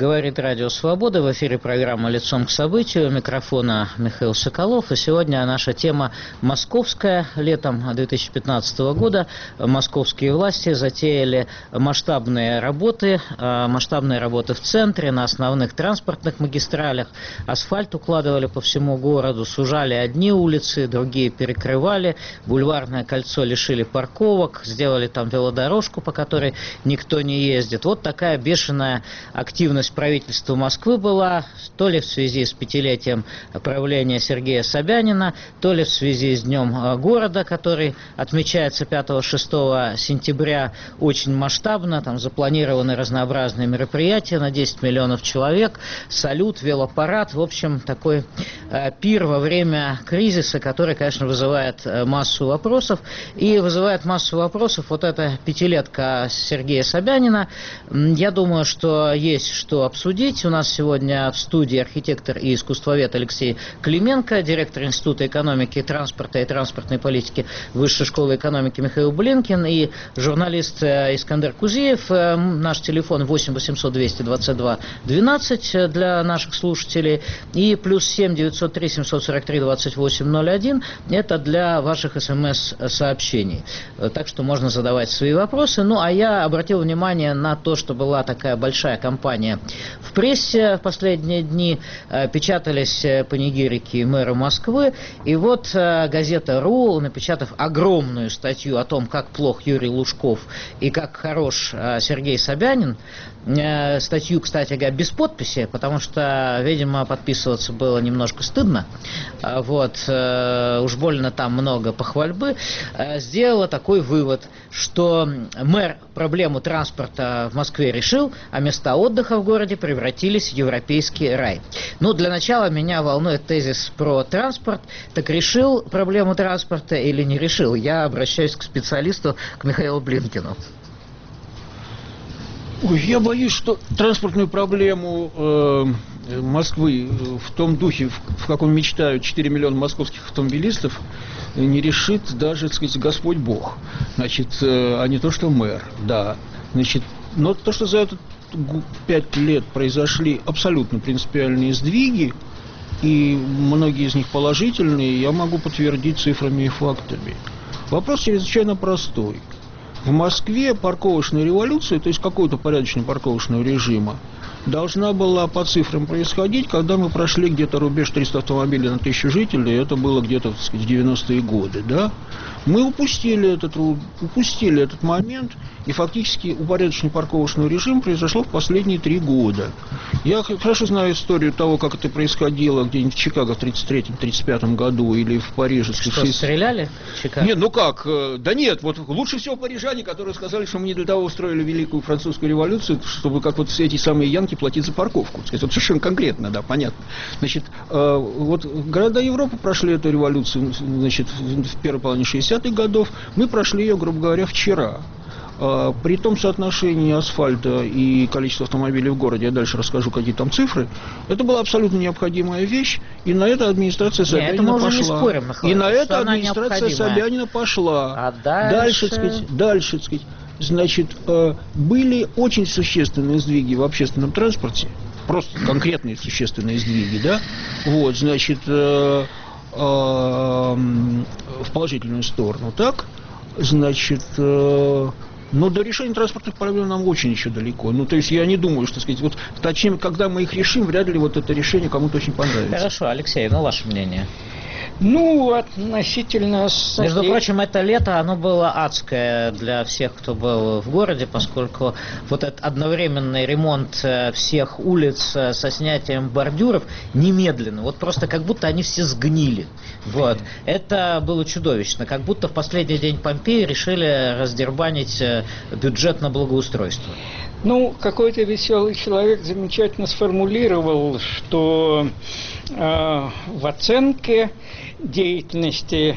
Говорит Радио Свобода. В эфире программа «Лицом к событию». У микрофона Михаил Соколов. И сегодня наша тема московская. Летом 2015 года московские власти затеяли масштабные работы в центре, на основных транспортных магистралях. Асфальт укладывали по всему городу, сужали одни улицы, другие перекрывали. Бульварное кольцо лишили парковок, сделали там велодорожку, по которой никто не ездит. Вот такая бешеная активность правительства Москвы была, то ли в связи с 5-летием правления Сергея Собянина, то ли в связи с Днем города, который отмечается 5-6 сентября очень масштабно. Там запланированы разнообразные мероприятия на 10 миллионов человек, салют, велопарад. В общем, такой пир во время кризиса, который, конечно, вызывает массу вопросов. И вызывает массу вопросов вот эта пятилетка Сергея Собянина. Я думаю, что есть что обсудить. У нас сегодня в студии архитектор и искусствовед Алексей Клименко, директор Института экономики, транспорта и транспортной политики Высшей школы экономики Михаил Блинкин и журналист Искандер Кузиев. Наш телефон 8 800 222 12 для наших слушателей и +7 903 743 2801 это для ваших СМС-сообщений. Так что можно задавать свои вопросы. Ну, а я обратил внимание на то, что была такая большая кампания в прессе в последние дни. Печатались панигирики мэра Москвы. И вот газета «РУ», напечатав огромную статью о том, как плох Юрий Лужков и как хорош Сергей Собянин, статью, кстати говоря, без подписи, потому что, видимо, подписываться было немножко стыдно. Вот, уж больно там много похвальбы. Сделала такой вывод, что мэр проблему транспорта в Москве решил, а места отдыха в городе превратились в европейский рай. Ну, для начала меня волнует тезис про транспорт. Так решил проблему транспорта или не решил? Я обращаюсь к специалисту, к Михаилу Блинкину. Ой, я боюсь, что транспортную проблему Москвы в том духе, в каком мечтают 4 миллиона московских автомобилистов, не решит даже, так сказать, Господь Бог. Значит, а не то, что мэр, да. Значит, но то, что за этот 5 лет произошли абсолютно принципиальные сдвиги, и многие из них положительные, я могу подтвердить цифрами и фактами. Вопрос чрезвычайно простой. В Москве парковочная революция, то есть какого-то порядочного парковочного режима, должна была по цифрам происходить, когда мы прошли где-то рубеж 300 автомобилей на 1000 жителей, это было где-то, так сказать, в 90-е годы, да? Мы упустили этот момент, и фактически упорядочение парковочного режима произошло в последние 3 года. Я хорошо знаю историю того, как это происходило где-нибудь в Чикаго в 1933-1935 году или в Париже. Что, стреляли в Чикаго? Нет, ну как? Да нет, вот лучше всего парижане, которые сказали, что мы не для того устроили Великую Французскую революцию, чтобы как вот все эти самые янки платить за парковку. Вот совершенно конкретно, да, понятно. Значит, вот города Европы прошли эту революцию, значит, в первой половине 60-х годов. Мы прошли ее, грубо говоря, вчера. При том соотношении асфальта и количества автомобилей в городе, я дальше расскажу, какие там цифры, это была абсолютно необходимая вещь, и на это администрация Собянина пошла. Не спорим, Михаил, и на это администрация Собянина пошла. А дальше, так сказать, значит, были очень существенные сдвиги в общественном транспорте, просто конкретные существенные сдвиги, да, вот, значит, в положительную сторону, так, значит, но до решения транспортных проблем нам очень еще далеко. Ну, то есть я не думаю, что, так сказать, вот, точнее, когда мы их решим, вряд ли вот это решение кому-то очень понравится. Хорошо, Алексей, ну, ваше мнение? Ну, относительно... Между прочим, это лето, оно было адское для всех, кто был в городе, поскольку вот этот одновременный ремонт всех улиц со снятием бордюров немедленно, вот просто как будто они все сгнили. Вот. Это было чудовищно, как будто в последний день Помпеи решили раздербанить бюджет на благоустройство. Ну, какой-то веселый человек замечательно сформулировал, что в оценке деятельности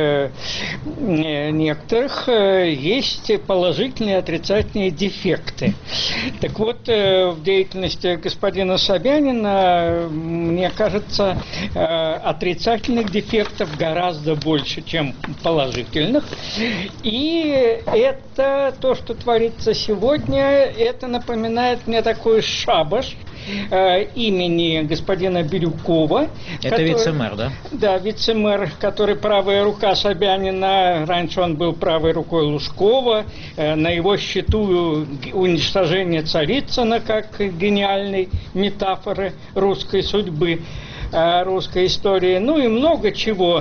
некоторых есть положительные и отрицательные дефекты. Так вот, в деятельности господина Собянина, мне кажется, отрицательных дефектов гораздо больше, чем положительных. И это то, что творится сегодня, это напоминает мне такой шабаш имени господина Бирюкова. Это вице-мэр, да? Да, вице-мэр, который правая рука Собянина. Раньше он был правой рукой Лужкова. На его счету уничтожение Царицына как гениальной метафоры русской судьбы, русской истории, ну и много чего,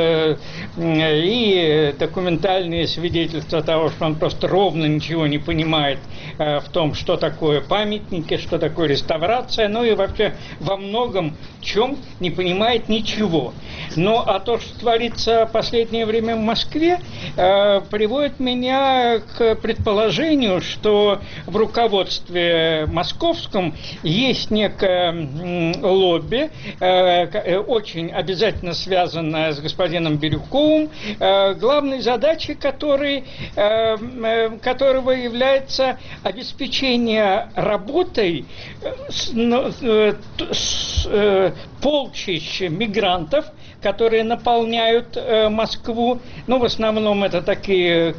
и документальные свидетельства того, что он просто ровно ничего не понимает в том, что такое памятники, что такое реставрация, ну и вообще во многом чем не понимает ничего. Ну а то, что творится в последнее время в Москве, приводит меня к предположению, что в руководстве московском есть некое лобби, очень обязательно связанная с господином Бирюковым, главной задачей которого является обеспечение работой полчищ мигрантов, которые наполняют Москву. Ну, в основном это такие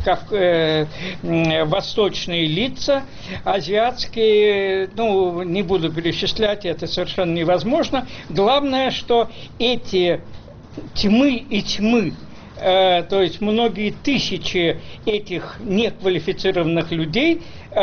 восточные лица, азиатские, ну, не буду перечислять, это совершенно невозможно. Главное, что эти тьмы и тьмы, то есть многие тысячи этих неквалифицированных людей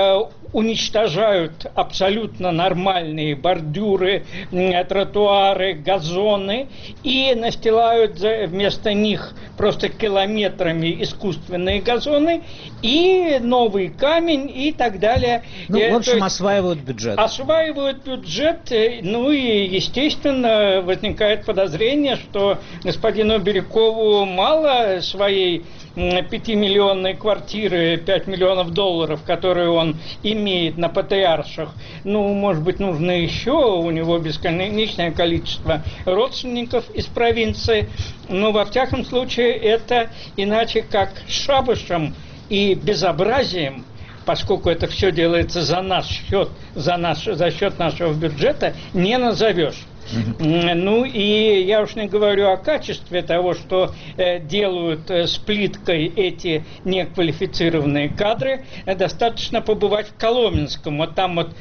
уничтожают абсолютно нормальные бордюры, тротуары, газоны и настилают вместо них просто километрами искусственные газоны и новый камень и так далее. Ну, в общем, осваивают бюджет. Осваивают бюджет, ну и, естественно, возникает подозрение, что господину Бирюкову мало своей 5-миллионной квартиры, 5 миллионов долларов, которые он имеет на Патриарших. Ну, может быть, нужно еще, у него бесконечное количество родственников из провинции. Но, во всяком случае, это иначе как шабашем и безобразием, поскольку это все делается за наш счет, за счет нашего бюджета, не назовешь. Ну и я уж не говорю о качестве того, что делают с плиткой эти неквалифицированные кадры. Достаточно побывать в Коломенском. Вот там вот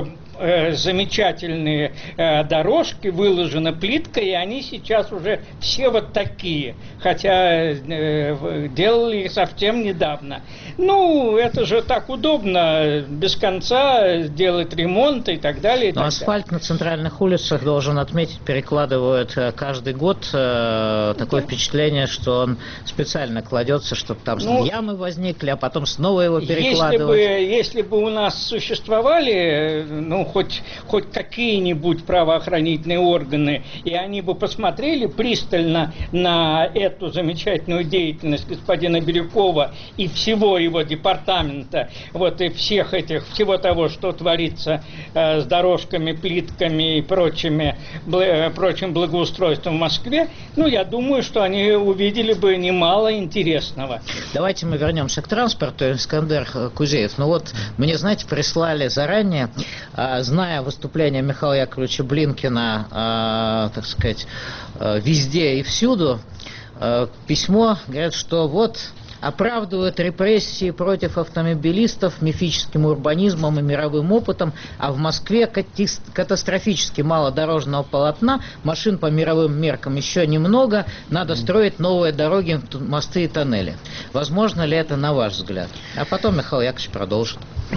замечательные дорожки выложены плиткой, и они сейчас уже все вот такие, хотя делали их совсем недавно. Ну, это же так удобно, без конца делать ремонт и так далее. Но асфальт на центральных улицах, должен отметить, перекладывают каждый год. Такое впечатление, что он специально кладется, чтобы там ямы возникли, а потом снова его перекладывают. Если бы у нас существовали, ну, хоть какие-нибудь правоохранительные органы, и они бы посмотрели пристально на эту замечательную деятельность господина Бирюкова и всего его департамента, вот и всего того, что творится с дорожками, плитками и прочим благоустройством в Москве, ну, я думаю, что они увидели бы немало интересного. Давайте мы вернемся к транспорту, Искандер Кузеев. Ну вот, мне, знаете, прислали заранее, зная выступление Михаила Яковлевича Блинкина, так сказать, везде и всюду, письмо, говорят, что вот оправдывают репрессии против автомобилистов мифическим урбанизмом и мировым опытом, а в Москве катастрофически мало дорожного полотна, машин по мировым меркам еще немного, надо строить новые дороги, мосты и тоннели. Возможно ли это, на ваш взгляд? А потом Михаил Яковлевич продолжит.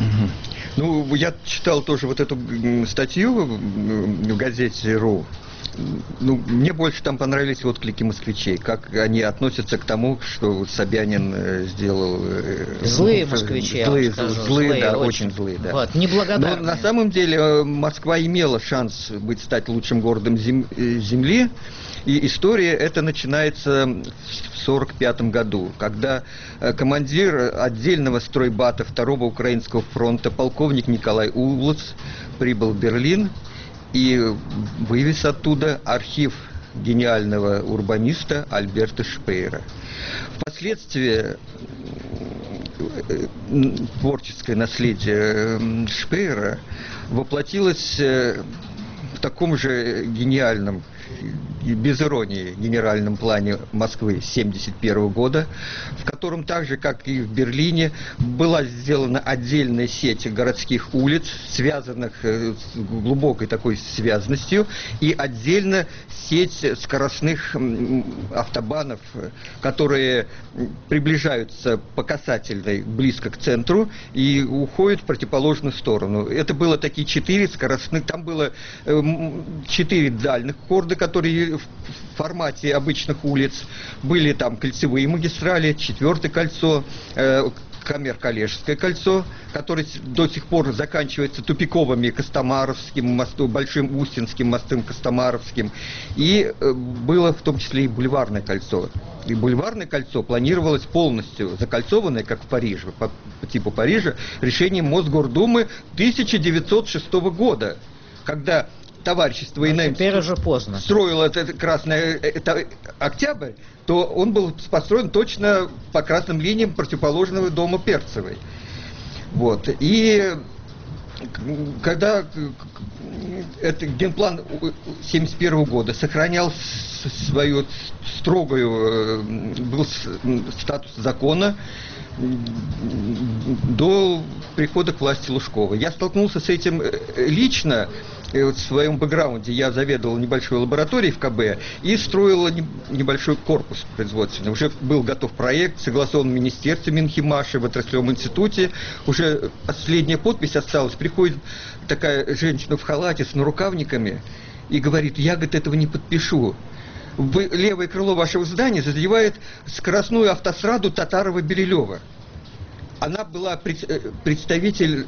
Ну, я читал тоже вот эту статью в газете «РУ». Ну, мне больше там понравились отклики москвичей, как они относятся к тому, что Собянин сделал. Злые москвичи, злые, да, очень злые, да. Вот, неблагодарные. Но на самом деле Москва имела шанс стать лучшим городом Земли, и история эта начинается в 1945 году, когда командир отдельного стройбата Второго Украинского фронта, полковник Николай Улац, прибыл в Берлин и вывез оттуда архив гениального урбаниста Альберта Шпеера. Впоследствии творческое наследие Шпеера воплотилось в таком же гениальном без иронии, генеральном плане Москвы 1971 года, в котором так же, как и в Берлине, была сделана отдельная сеть городских улиц, связанных с глубокой такой связностью, и отдельно сеть скоростных автобанов, которые приближаются по касательной близко к центру и уходят в противоположную сторону. Это было такие 4 скоростных, там было 4 дальних корда, которые в формате обычных улиц, были там кольцевые магистрали, 4-е кольцо, Камер-Калежское кольцо, которое до сих пор заканчивается тупиковыми Костомаровским мостом, Большим Устинским мостом Костомаровским, и было в том числе и Бульварное кольцо. И Бульварное кольцо планировалось полностью закольцованное, как в Париже, по типу Парижа, решением Мосгордумы 1906 года, когда товарищество ИНМ теперь уже поздно. Строило это Октябрь, то он был построен точно по красным линиям противоположного дома Перцевой. Вот. И когда этот генплан 1971 года сохранял свою строгую, был статус закона до прихода к власти Лужкова. Я столкнулся с этим лично. В своем бэкграунде я заведовал небольшой лабораторией в КБ и строил небольшой корпус производственный. Уже был готов проект, согласован в министерстве Минхимаши, в отраслевом институте. Уже последняя подпись осталась. Приходит такая женщина в халате с нарукавниками и говорит: я, говорит, этого не подпишу. Левое крыло вашего здания задевает скоростную автостраду Татарова-Белилева. Она была представитель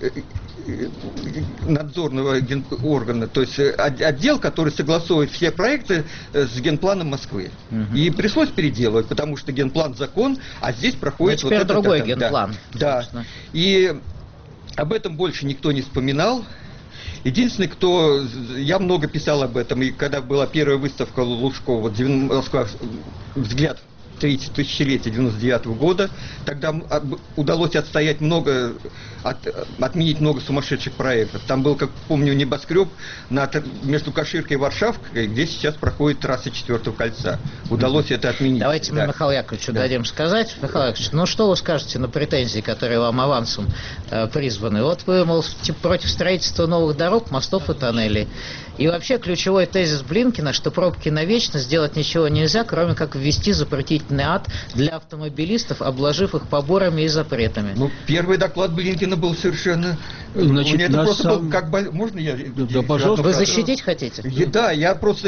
надзорного органа, то есть отдел, который согласовывает все проекты с генпланом Москвы. И пришлось переделывать, потому что генплан закон, а здесь проходит теперь вот другой генплан. Да. И об этом больше никто не вспоминал. Единственный, кто... Я много писал об этом, и когда была первая выставка Лужкова, Москва, взгляд третье тысячелетие 99 года, тогда удалось отстоять много, отменить много сумасшедших проектов. Там был, как помню, небоскреб между Каширкой и Варшавкой, где сейчас проходит трасса 4-го кольца. Удалось это отменить. Давайте мы Михаилу Яковлевичу дадим сказать. Михаил Яковлевич, ну что вы скажете на претензии, которые вам авансом призваны? Вот вы, мол, против строительства новых дорог, мостов и тоннелей. И вообще ключевой тезис Блинкина, что пробки навечно, сделать ничего нельзя, кроме как ввести запретительный ад для автомобилистов, обложив их поборами и запретами. Ну, первый доклад Блинкина был совершенно... Значит, это просто был как... Можно я... Да, пожалуйста. Вы защитить хотите? Да, я просто...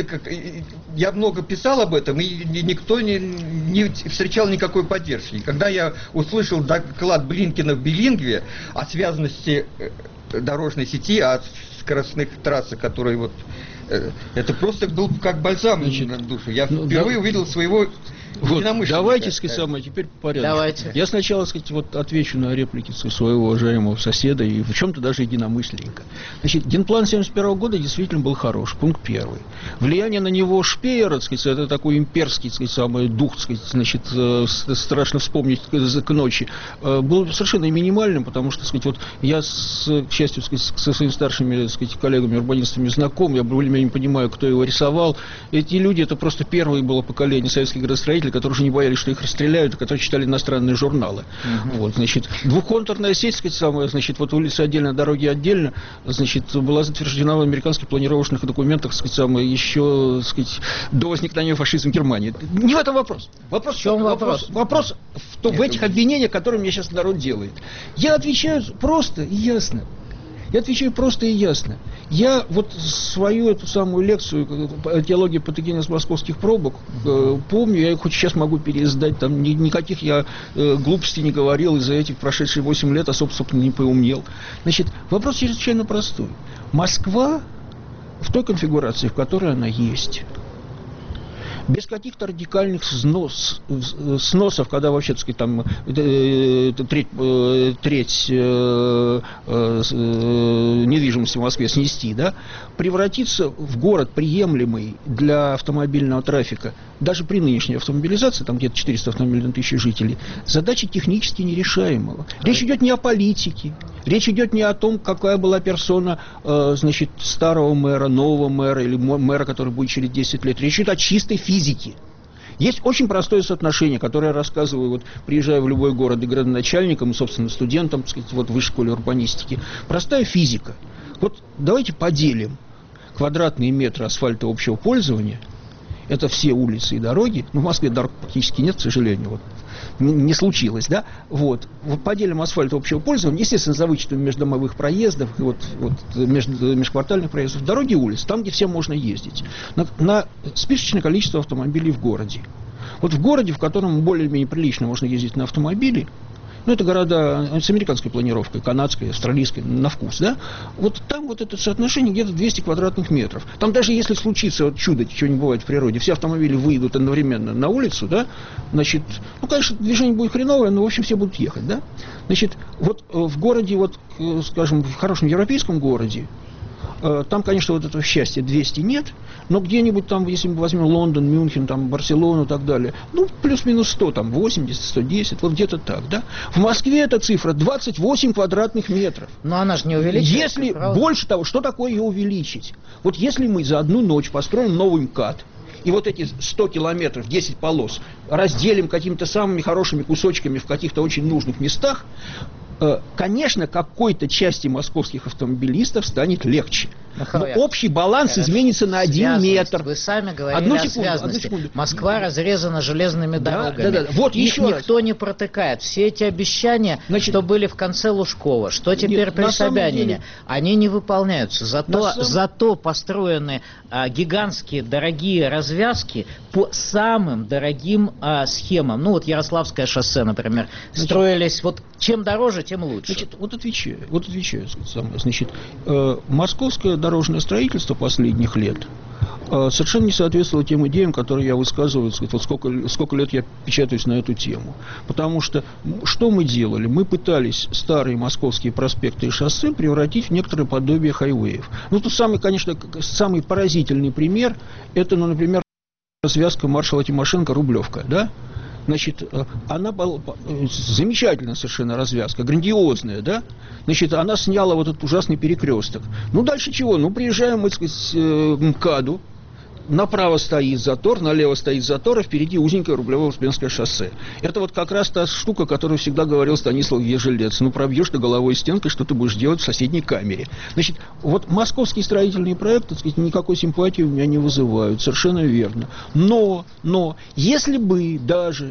Я много писал об этом, и никто не встречал никакой поддержки. Когда я услышал доклад Блинкина в билингве о связанности дорожной сети, о скоростных трассах, которые вот... Это просто был как бальзам на душу. Я впервые увидел своего... Вот, давайте, сказать, теперь по порядку. Давайте. Я сначала, сказать, вот отвечу на реплики своего уважаемого соседа и в чем-то даже единомышленника. Значит, генплан 1971 года действительно был хорош, пункт первый. Влияние на него Шпеера, сказать, это такой имперский, сказать, самый дух, сказать, значит, страшно вспомнить к ночи, был совершенно минимальным, потому что, сказать, вот я, к счастью, сказать, со своими старшими, сказать, коллегами-урбанистами знаком, я более-менее понимаю, кто его рисовал. Эти люди, это просто первое было поколение советских градостроителей, которые уже не боялись, что их расстреляют, и которые читали иностранные журналы. Вот, значит, двухконтурная сеть, сказать, самая, значит, вот улицы отдельно, дороги отдельно, значит, была затверждена в американских планировочных документах, сказать, самое, еще, сказать, до возникновения фашизма в Германии. Не в этом вопрос. В чем вопрос? Вопрос в этих обвинениях, которые мне сейчас народ делает. Я отвечаю просто и ясно. Я вот свою эту самую лекцию «Теология патогенез московских пробок» помню, я хоть сейчас могу переиздать, там никаких я глупостей не говорил, и за эти прошедшие 8 лет особо, собственно, не поумнел. Значит, вопрос чрезвычайно простой. Москва в той конфигурации, в которой она есть, без каких-то радикальных сносов, когда вообще, так сказать, там треть недвижимости в Москве снести, да, превратиться в город, приемлемый для автомобильного трафика, даже при нынешней автомобилизации, там где-то 400 автомобилей на 1000 жителей, задача технически нерешаемая. Речь идет не о политике, речь идет не о том, какая была персона, значит, старого мэра, нового мэра или мэра, который будет через 10 лет. Речь идет о чистой физике. Есть очень простое соотношение, которое я рассказываю, вот, приезжая в любой город и градоначальникам, и, собственно, студентам, так сказать, вот, в высшей школе урбанистики. Простая физика. Вот давайте поделим квадратные метры асфальта общего пользования. Это все улицы и дороги. Ну, в Москве дорог практически нет, к сожалению. Вот. Не случилось, да? Вот поделим асфальт общего пользования, естественно, за вычетом междомовых проездов, межквартальных проездов, дороги и улиц, там, где всем можно ездить, на списочное количество автомобилей в городе. Вот в городе, в котором более-менее прилично можно ездить на автомобиле, ну, это города с американской планировкой, канадской, австралийской, на вкус, да? Вот там вот это соотношение где-то 200 квадратных метров. Там даже если случится вот чудо, чего не бывает в природе, все автомобили выйдут одновременно на улицу, да? Значит, ну, конечно, движение будет хреновое, но, в общем, все будут ехать, да? Значит, вот в городе, вот, скажем, в хорошем европейском городе, там, конечно, вот этого счастья 200 нет, но где-нибудь там, если мы возьмем Лондон, Мюнхен, там, Барселону и так далее, ну, плюс-минус 100, там, 80, 110, вот где-то так, да? В Москве эта цифра 28 квадратных метров. Но она же не увеличивается. Если, больше того, что такое ее увеличить? Вот если мы за одну ночь построим новый МКАД, и вот эти 100 километров, 10 полос разделим какими-то самыми хорошими кусочками в каких-то очень нужных местах, конечно, какой-то части московских автомобилистов станет легче. Но общий баланс изменится на 1 метр. Вы сами говорили о связности. Москва разрезана железными дорогами. Да. Вот их никто не протыкает. Все эти обещания, что были в конце Лужкова, что теперь при Собянине, они не выполняются. Зато построены гигантские дорогие развязки по самым дорогим схемам. Ну вот Ярославское шоссе, например, строились вот чем дороже, тем лучше. Значит, вот отвечаю. Значит, московское дорожное строительство последних лет совершенно не соответствовало тем идеям, которые я высказываю, вот сколько лет я печатаюсь на эту тему. Потому что мы делали? Мы пытались старые московские проспекты и шоссе превратить в некоторое подобие хайвеев. Ну, тут самый поразительный пример, это, ну, например, связка маршала Тимошенко-Рублевка, да? Значит, она была замечательная совершенно развязка, грандиозная, да? Значит, она сняла вот этот ужасный перекресток. Ну, дальше чего? Ну, приезжаем мы, так сказать, к МКАДу, направо стоит затор, налево стоит затор, а впереди узенькое Рублево-Успенское шоссе. Это вот как раз та штука, которую всегда говорил Станислав Ежелец. Ну, пробьешь ты головой стенкой, что ты будешь делать в соседней камере. Значит, вот московские строительные проекты, так сказать, никакой симпатии у меня не вызывают, совершенно верно. Но, если бы даже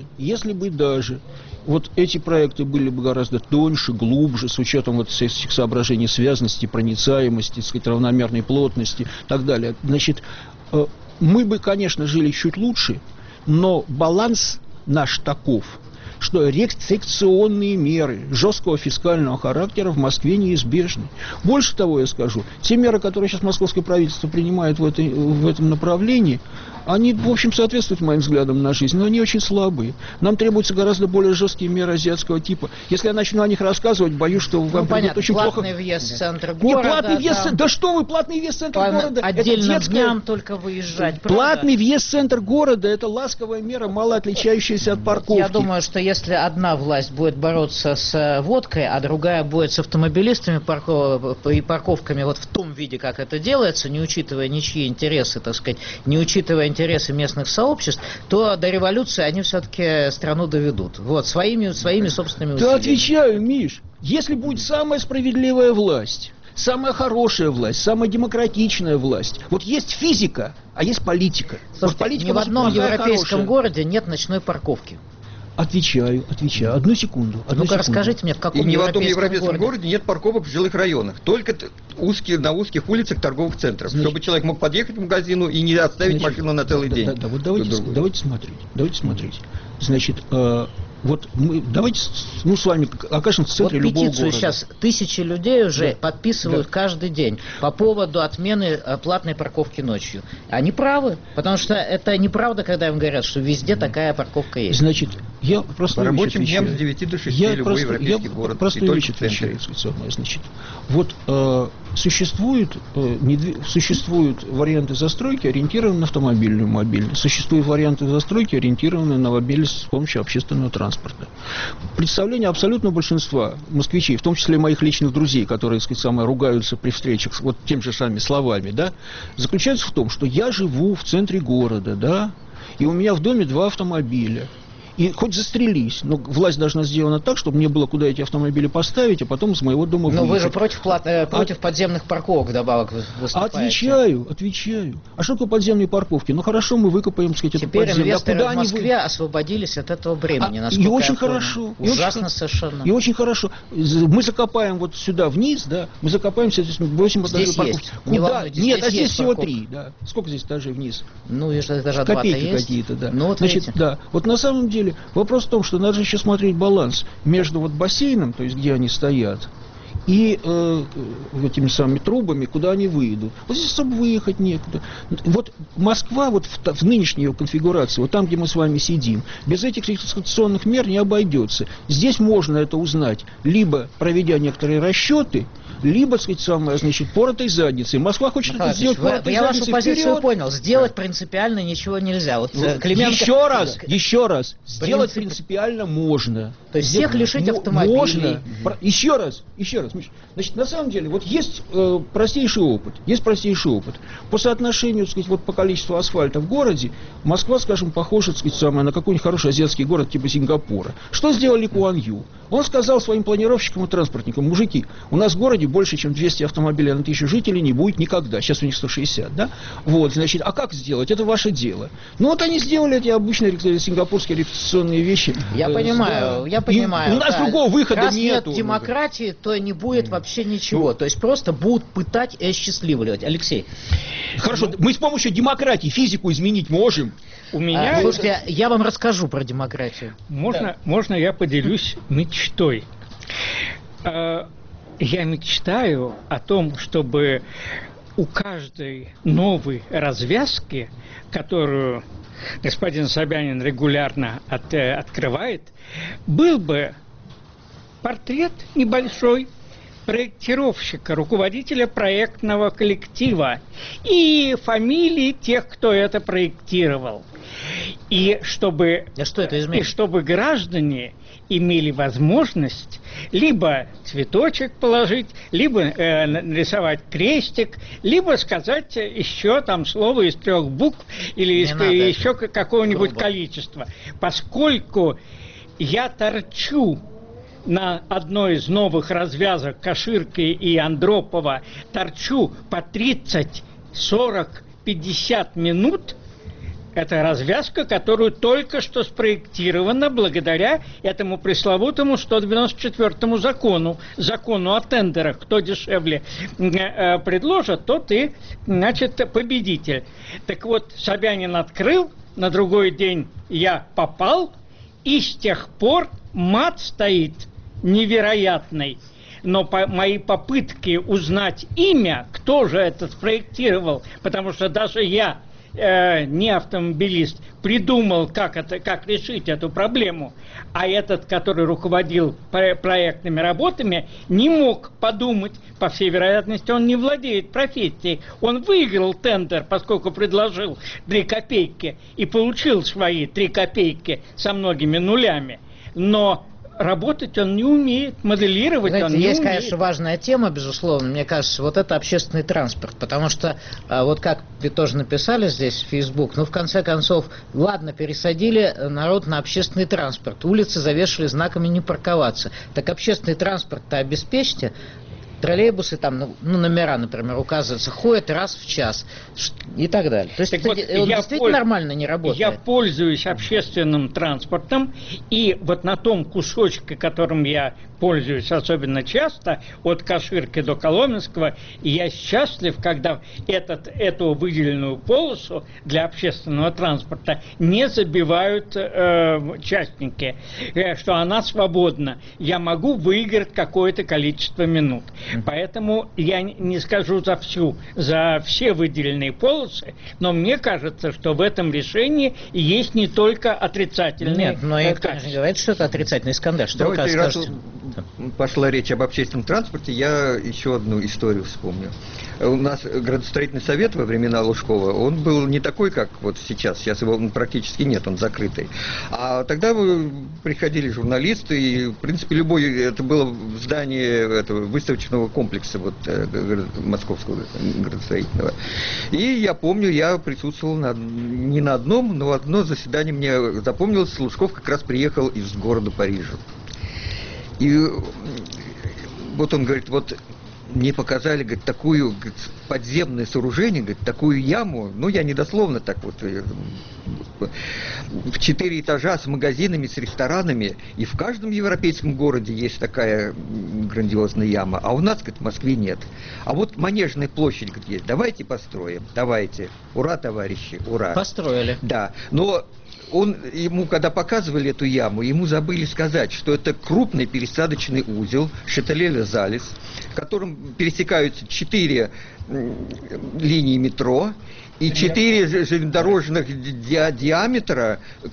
вот эти проекты были бы гораздо тоньше, глубже, с учетом вот этих соображений связности, проницаемости, так сказать, равномерной плотности и так далее, значит, мы бы, конечно, жили чуть лучше, но баланс наш таков, что рестрикционные меры жесткого фискального характера в Москве неизбежны. Больше того я скажу, те меры, которые сейчас московское правительство принимает в этом направлении, они, в общем, соответствуют моим взглядам на жизнь, но они очень слабые. Нам требуются гораздо более жесткие меры азиатского типа. Если я начну о них рассказывать, боюсь, что вам придет очень плохо. Платный въезд в центр города. Не, платный въезд, да что вы, платный въезд в центр города. Отдельным дням только выезжать. Платный въезд в центр города — это ласковая мера, мало отличающаяся от парковки. Я думаю, что если одна власть будет бороться с водкой, а другая будет с автомобилистами и парковками вот в том виде, как это делается, не учитывая ничьи интересы, так сказать, не учитывая интересы местных сообществ, то до революции они все-таки страну доведут. Вот, своими собственными усилиями. Да, отвечаю, Миш, если будет самая справедливая власть, самая хорошая власть, самая демократичная власть. Вот есть физика, а есть политика. Слушайте, политика ни в одном европейском городе нет ночной парковки. Отвечаю. Одну секунду. Ну-ка расскажите мне, в каком европейском городе? И ни в одном европейском городе нет парковок в жилых районах. Только на узких улицах торговых центров. Значит, чтобы человек мог подъехать к магазину и не оставить машину на целый день. Вот давайте смотреть. Значит, Вот давайте с вами окажемся в центре любого города. Вот петицию сейчас тысячи людей уже подписывают каждый день по поводу отмены платной парковки ночью. Они правы, потому что это неправда, когда им говорят, что везде такая парковка есть. Значит, я просто по рабочим дням с 9 до 6 любой европейский город. Простую вещь отвечаю. Значит, вот существуют варианты застройки, ориентированные на автомобильную мобильность. Существуют варианты застройки, ориентированные на мобильность с помощью общественного транспорта. Представление абсолютного большинства москвичей, в том числе моих личных друзей, которые, так сказать, ругаются при встречах вот тем же самыми словами, да, заключается в том, что я живу в центре города, да, и у меня в доме 2 автомобиля. И хоть застрелись, но власть должна сделана так, чтобы мне было куда эти автомобили поставить, а потом из моего дома выехать. Но вы же против подземных парковок вдобавок выступаете. Отвечаю. А что такое подземные парковки? Ну хорошо, мы выкопаем, так сказать, теперь это подземное. Инвесторы в Москве освободились от этого бремени. И очень хорошо. Ужасно совершенно. И очень хорошо. Мы закопаем вот сюда вниз, да, мы закопаем 8 подземных парковок. Куда? Нет, а здесь всего 3, да. Сколько здесь этажей вниз? Ну, даже 2-то есть. Копейки какие-то, да. Ну, вот значит, да. Вот на самом деле вопрос в том, что надо же еще смотреть баланс между вот бассейном, то есть где они стоят, и этими самыми трубами, куда они выйдут. Вот здесь особо выехать некуда. Вот Москва вот в нынешней ее конфигурации, вот там, где мы с вами сидим, без этих эксплуатационных мер не обойдется. Здесь можно это узнать, либо проведя некоторые расчеты, либо, так сказать, поротой задницей. Москва хочет это сделать поротой задницей. Я вашу позицию понял. Сделать принципиально ничего нельзя. Вот, Клименко... Еще раз. Сделать принципиально можно. То есть всех лишить автомобилей. Можно. Еще раз. Значит, на самом деле, вот есть простейший опыт. По соотношению, так сказать, вот по количеству асфальта в городе, Москва, скажем, похожа, так сказать, на какой-нибудь хороший азиатский город типа Сингапура. Что сделал Ли Куан Ю? Он сказал своим планировщикам и транспортникам: мужики, у нас в городе больше, чем 200 автомобилей на 1000 жителей не будет никогда. Сейчас у них 160, да? Вот, значит, а как сделать? Это ваше дело. Ну, вот они сделали эти обычные сингапурские репутационные вещи. Я понимаю. У нас другого выхода раз нету. Нет демократии, то не будет вообще ничего. То есть просто будут пытать и осчастливливать. Алексей. Хорошо, мы с помощью демократии физику изменить можем. У меня... Слушайте, я вам расскажу про демократию. Можно я поделюсь мечтой? Я мечтаю о том, чтобы у каждой новой развязки, которую господин Собянин регулярно открывает, был бы портрет небольшой проектировщика, руководителя проектного коллектива и фамилии тех, кто это проектировал. И чтобы граждане имели возможность либо цветочек положить, либо нарисовать крестик, либо сказать еще там слово из 3 букв или еще какого-нибудь количества. Поскольку я торчу на одной из новых развязок Каширки и Андропова, торчу по 30, 40, 50 минут, это развязка, которую только что спроектирована благодаря этому пресловутому 194-му закону о тендерах. Кто дешевле предложит, тот и, победитель. Так вот, Собянин открыл, на другой день я попал, и с тех пор мат стоит невероятный. Но мои попытки узнать имя, кто же это спроектировал, потому что даже я, не автомобилист, придумал, как решить эту проблему, а этот, который руководил проектными работами, не мог подумать. По всей вероятности, он не владеет профессией. Он выиграл тендер, поскольку предложил 3 копейки и получил свои 3 копейки со многими нулями. Но работать он не умеет, моделировать он не умеет. Есть, конечно, важная тема, безусловно. Мне кажется, вот это общественный транспорт. Потому что, вот как вы тоже написали здесь в Facebook, в конце концов, ладно, пересадили народ на общественный транспорт. Улицы завешали знаками «не парковаться». Так общественный транспорт-то обеспечьте. троллейбусы, там, ну, номера, например, указываются, ходят раз в час и так далее. То есть Так это, вот, он действительно нормально не работает? Я пользуюсь общественным транспортом, и вот на том кусочке, которым я пользуюсь особенно часто, от Каширки до Коломенского, я счастлив, когда эту выделенную полосу для общественного транспорта не забивают частники, что она свободна. Я могу выиграть какое-то количество минут. Поэтому я не скажу за все выделенные полосы, но мне кажется, что в этом решении есть не только отрицательные качества. Нет, но никто не говорит, что это отрицательный скандал. Что вы скажете? Пошла речь об общественном транспорте, я еще одну историю вспомню. У нас градостроительный совет во времена Лужкова, он был не такой, как вот сейчас. Сейчас его практически нет, он закрытый. А тогда приходили журналисты, и, в принципе, это было в здании этого выставочного комплекса вот, московского градостроительного. И я помню, я присутствовал не на одном, но одно заседание мне запомнилось. Лужков как раз приехал из города Парижа. И вот он говорит, вот мне показали, говорит, такую, говорит, подземное сооружение, говорит, такую яму, ну, я недословно так вот, в 4 этажа с магазинами, с ресторанами, и в каждом европейском городе есть такая грандиозная яма, а у нас, говорит, в Москве нет. А вот Манежная площадь, говорит, есть, давайте построим, давайте, ура, товарищи, ура. Построили. Да, но ему, когда показывали эту яму, ему забыли сказать, что это крупный пересадочный узел Шателе-Ле-Залис, в котором пересекаются 4 линии метро и 4 железнодорожных диаметра, в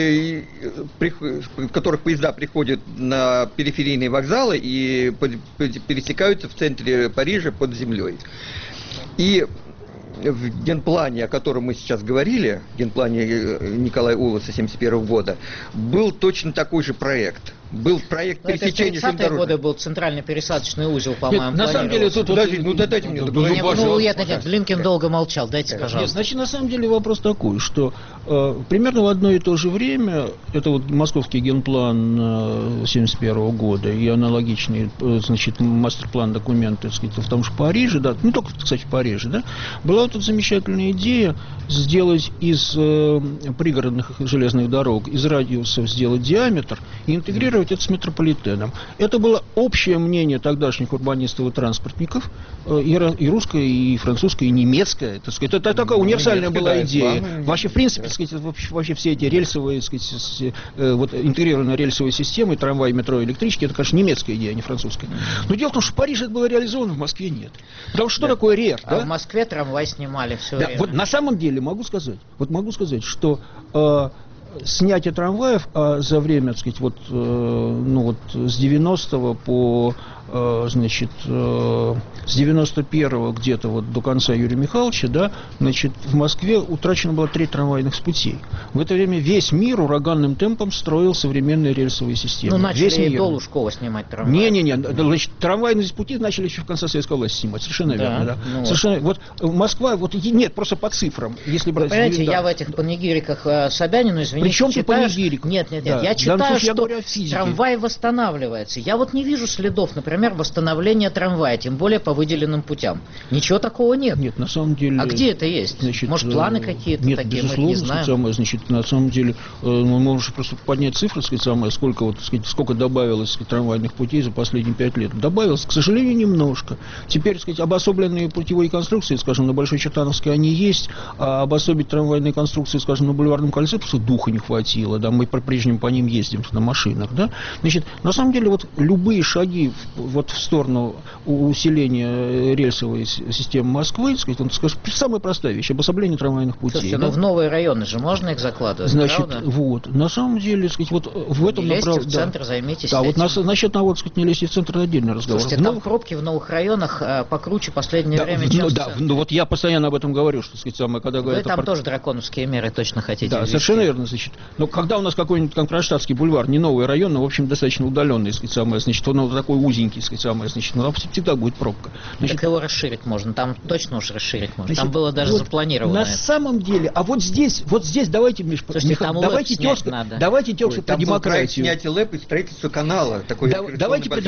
которых поезда приходят на периферийные вокзалы и пересекаются в центре Парижа под землей. И в генплане, о котором мы сейчас говорили, в генплане Николая Улоса 1971 года, был точно такой же проект. Был проект пересечения железнодорожных. В 30-е годы был центральный пересадочный узел, по-моему. На самом деле, тут... Подождите, дайте мне договорить. Блинкен долго молчал, дайте, пожалуйста. Нет, значит, на самом деле вопрос такой, что примерно в одно и то же время, это вот московский генплан 1971 года и аналогичный, значит, мастер-план документы, так сказать, в том же Париже, да, не только, кстати, в Париже, да, была вот эта замечательная идея сделать из пригородных железных дорог, из радиусов сделать диаметр и интегрировать это с метрополитеном. Это было общее мнение тогдашних урбанистов и транспортников, и русское, и французское, и немецкое. Так сказать. Это такая универсальная была идея. Вообще, в принципе, так сказать, вообще все эти рельсовые, так сказать, вот, интегрированные рельсовые системы, трамваи, метро, электрички, это, конечно, немецкая идея, а не французская. Но дело в том, что в Париже это было реализовано, в Москве нет. Потому что что такое РЕР? А да? В Москве трамвай снимали все время. Вот на самом деле могу сказать, что снятие трамваев за время, так сказать, вот, ну вот с 90-го по, значит, с 91-го где-то вот до конца Юрия Михайловича, да, значит, в Москве утрачено было 3 трамвайных путей. В это время весь мир ураганным темпом строил современные рельсовые системы. Ну, начали и до Лужкова снимать трамваи. Не, значит, трамвайные пути начали еще в конце советской власти снимать. Совершенно верно, да. Ну совершенно, вот Москва, вот нет, просто по цифрам, если брать... Понимаете, я в этих панигириках Собянину, извините, причем тут панигирик? Нет, да. Я читаю, что трамвай восстанавливается. Я вот не вижу следов, например, восстановления трамвая, тем более по выделенным путям. Ничего такого нет. Нет, на самом деле... А где это есть? Значит, может, планы какие-то нет, такие, безусловно, мы не знаем? Самое, значит, на самом деле, мы можем просто поднять цифры, сказать, самое, сколько, вот, сказать, сколько добавилось, сказать, трамвайных путей за последние 5 лет. Добавилось, к сожалению, немножко. Теперь, сказать, обособленные путевые конструкции, скажем, на Большой Чертановской они есть, а обособить трамвайные конструкции, скажем, на Бульварном кольце, просто духа не хватило, да, мы по-прежнему по ним ездим на машинах, да. Значит, на самом деле, вот любые шаги вот в сторону усиления рельсовой системы Москвы, сказать, он, скажем, самая простая вещь, обособление трамвайных путей. Слушайте, да? Ну в новые районы же можно их закладывать, значит, правда? Вот, на самом деле, сказать, вот в этом направлении... в центр, займитесь да, этим. Вот, значит, вот, сказать, не лезьте в центр, отдельный разговор. Слушайте, там пробки в новых районах покруче в последнее время, чем ну вот я постоянно об этом говорю, что, сказать, самое, когда говорят... Вы там тоже драконовские меры точно хотите ввести. Совершенно верно. Значит, значит, но когда у нас какой-нибудь Кронштадтский бульвар, не новый район, но, в общем, достаточно удаленный, сказать, самое, значит, он вот такой узенький, сказать, самое, значит, там всегда будет пробка. Значит, так его расширить можно, там точно уж расширить можно. Значит, Там было даже вот запланировано. На это. самом деле, а вот здесь давайте, Слушайте, давайте тёшка про демократию. Снятие ЛЭП и строительство канала. Давайте про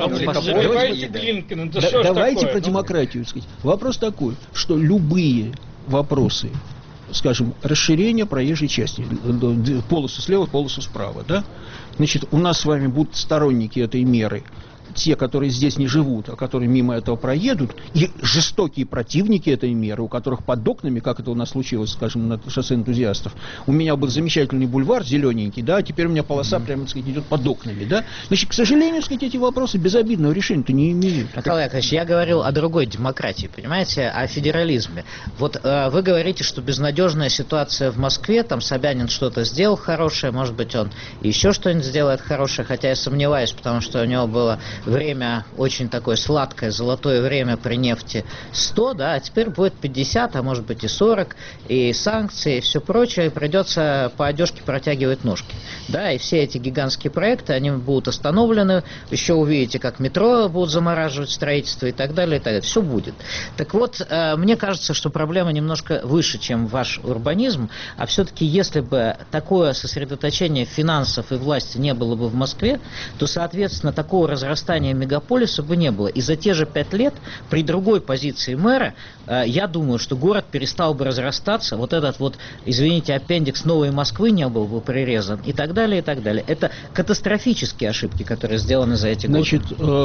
демократию. Давайте про демократию, сказать. Вопрос такой, что любые вопросы, скажем, расширение проезжей части, полосу слева, полосу справа, да? Значит, у нас с вами будут сторонники этой меры, те, которые здесь не живут, а которые мимо этого проедут, и жестокие противники этой меры, у которых под окнами, как это у нас случилось, скажем, на шоссе энтузиастов, у меня был замечательный бульвар зелененький, да, а теперь у меня полоса прямо, так сказать, идет под окнами, да. Значит, к сожалению, так сказать, эти вопросы безобидного решения-то не имеют. Николай Яковлевич, я говорил о другой демократии, понимаете, о федерализме. Вот вы говорите, что безнадежная ситуация в Москве, там Собянин что-то сделал хорошее, может быть, он еще что-нибудь сделает хорошее, хотя я сомневаюсь, потому что у него было время очень такое сладкое, золотое время при нефти 100, да, а теперь будет 50, а может быть и 40, и санкции, и все прочее, и придется по одежке протягивать ножки, да, и все эти гигантские проекты, они будут остановлены, еще увидите, как метро будут замораживать строительство и так далее, все будет. Так вот, мне кажется, что проблема немножко выше, чем ваш урбанизм, а все-таки, если бы такое сосредоточение финансов и власти не было бы в Москве, то, соответственно, такого разрастания мегаполиса бы не было. И за те же 5 лет при другой позиции мэра, я думаю, что город перестал бы разрастаться, вот этот вот, извините, аппендикс Новой Москвы не был бы прирезан и так далее, и так далее. Это катастрофические ошибки, которые сделаны за эти годы. Значит,